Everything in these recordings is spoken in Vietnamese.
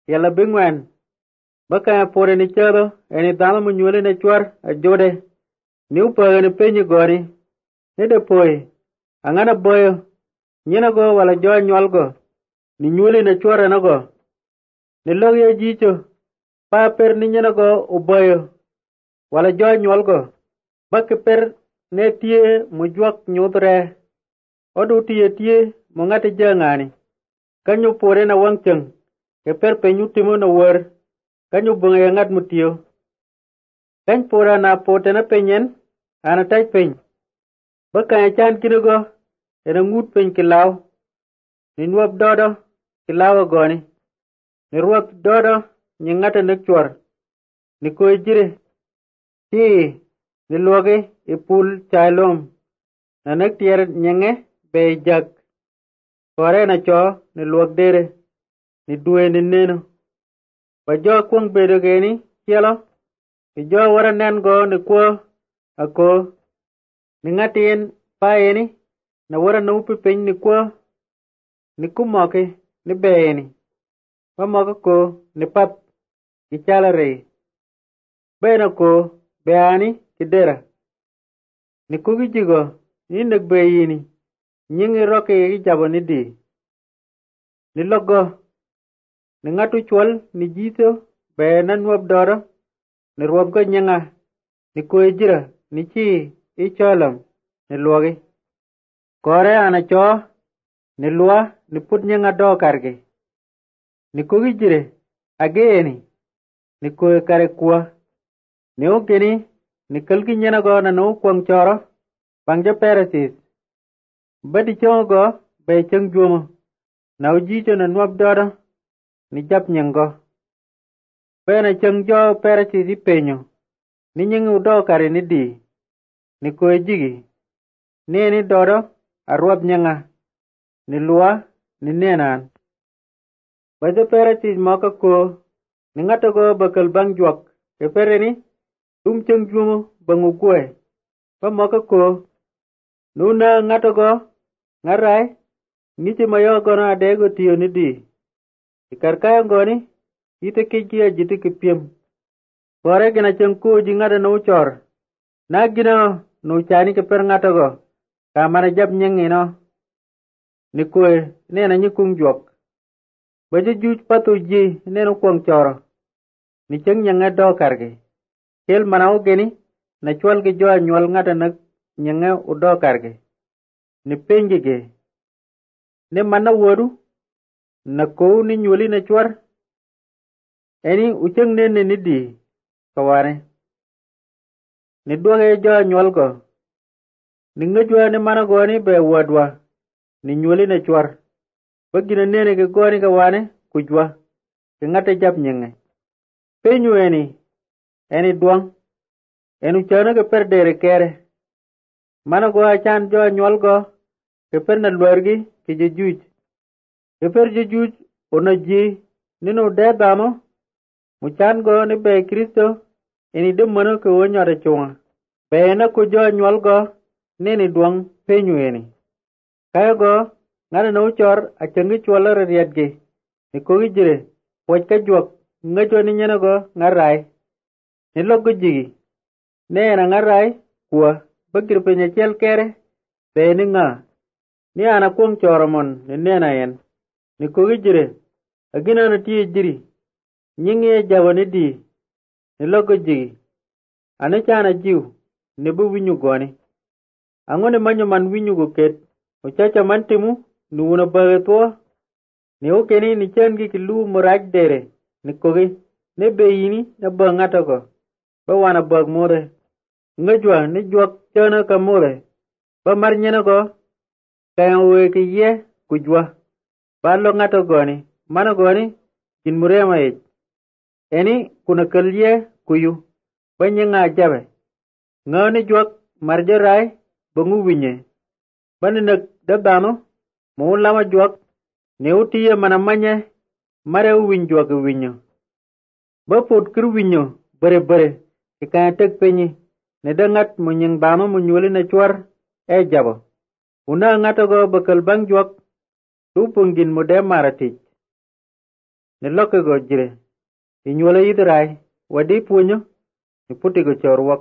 yala bingwen. Baka pore ni chado, eni dama munyuli na chwar a jode. Ni upa ni penyi goni. Ni de poe. Angana boyo. Nyina go wala jo nyol go. Ni nyuli na chwar na go. Ni logi ya jicho. Pa per ni nyina go uboyo. Wala jo nyol go. Baka per ne tie mujwak nyutre. Odu tie mungati jangani. Kanyu pore na wangcheng. Ke per penyu timu na wer. Kanyu bunga ya ngat mutiyo. Kany pora na pote na penyen. Ana taj peny. Baka ya chan kinugo. Ena ngut peny kilaw. Ni nwab dodo. Kilaw agoni. Ni ruwab dodo. Nyingata nekchwar. Ni koe jire. Ni luwage ipul chaylom. Na nektier nyenge be jak. Kore na cho ni luwag dere. Ni duwe ni neno. Ba jo kwang bedo geni kielo. Ki jo wara nen go ni kwa ako. Ni ngati yen pa eni. Na wara na upi peny ni kwa. Ni kumoke ni be eni. Pa moka ko ni pap. Ki chala rei. Be na ko be ani ki dera. Ni kuki jigo. Ni nagbe yini. Nyingi roke ki jabo ni di. Ni logo. Ni ngatu chwal ni jito. Be na nwab doro. Ni ruwab go nyinga. Ni koe jira. Ni chi i cholam. Ni luwagi. Kore ana cho. Ni luwa. Ni put nyinga do karge. Ni kuki jire. Age eni. Ni koe kare kuwa. Ni ukini. Ni kalki nyina go na nu kwang choro. Bangja Pharisees. Badi chongo go. Be chang juomo. Na ujito na nwab dodo. Ni jap nyengo. Be na chang jo Pharisees ipenyo. Ni nyingi udo kare ni di. Ni koe jigi. Ni ni dodo. Arwab nyanga. Ni luwa. Ni nenan. Baja Pharisees moka ko. Ni ngata go bakal bang juak. Ke pere ni. Chang juomo bangu kwe. Pa moka ko. Nuna ngata go. Ngarai. Ngichi mayo gona adego tiyo ni di. Ikarkaya ngoni. Ite kijia jiti kipiem. Kore gina changku jingada na uchor. Na gina na uchani ke per ngata go. Kamana jab nyengi no. Ni kwe nena nyikung juak. Baja juj patu ji nena kwang choro. Ni chang nyanga do karge. Kel manao geni. Na chwal ke joa nyual ngata na nyanga udo karge. Ni pengi ge. Ni mana wadu. Na kou ni nyuli na chwar. Eni uchang nene ni di. Kawane. Ni duwage joa nyual go. Ni ngajwa ni mana goni be wadwa. Ni nyuli na chwar. Bagina nene ke goni kawane kujwa. Ke ngata jab nyenge. Penyu eni. Eni duwang. Enu chana ke per dere kere. Mana go achan joa nyual go. Ke per na luargi ke jejuj. Ke per jejuj ona ji. Nino de damo. Muchan go ni be Kristo. Ini de mano ke wonyo da chunga. Be na ko joa nyual go. Nini duwang penyu eni. Kaya go. Ngana na uchor achangi chwala rariat ge. Ni kogi jire. Wajka juak. Ngajwa ni nyana go ngarai. Ni logo jigi. Nena ngarai kuwa. Bagir penya chel kere. Be ni nga. Ni ana kuang choramon. Ni nena yen. Ni kogi jire. Agina na tiye jiri. Nyingi e jawa ni di. Ni logo jigi. Ane chana jiw. Ni bu winyu goni. Angone manyo man winyu go ket. Uchacha mantimu. Ni wuna bage tuwa. Ni ukeni ni changi ki lu muraj dere. Ni kogi. Ni be yini na ba ngata go. Ba wana bag more. Ngajwa ni juak chana ka more. Ba mar nyena go. Kaya uwe ki ye kujwa. Ba lo ngata goni. Mana goni. Jin murema ej. Eni kuna kalye kuyu. Ba nyenga jabe. Nga ni juak marja rai. Bangu winye. Ba ni nak dabano. Mo lama juak. Ni utiye manamanya. Mare uwin juak winyo. Ba pot kir winyo. Bare. Kaya tek penyi. Ni dangat mo nyeng bama mo nyuli na chwar. E jabo. Una ngata go bakal bang juak. Tupungin mo de maratich. ni loke go jire ti nyuola yidrai wadi punyo ni puti go chorwok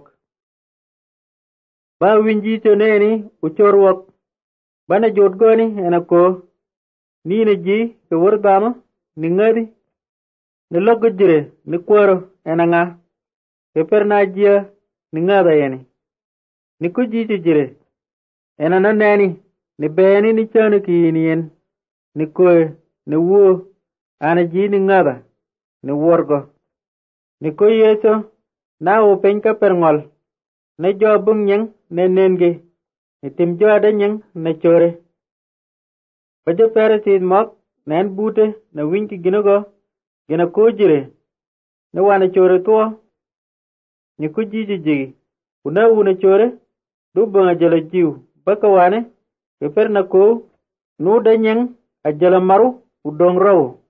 ba winji to neni u chorwok bana jot goni ena ko ni ne ji ke wordama ni ngadi ni loke jire ni kworo ena nga ke perna jia ni ngada yeni ni ku ji jire ena na neni ni beni ni chanu ki yen ni koe ni wuo ana ji ni ngada ni worgo ni ko yeso na o penka perngol ne jo bung nyeng ne nenge ni tim jo ada nyeng ne chore bajo pere ti mok nen bute na winki ginogo gina ko jire ne wana chore to ni ku ji una una chore du bunga jelo jiu baka wane ke perna ko nu da nyeng a jelo maru udong raw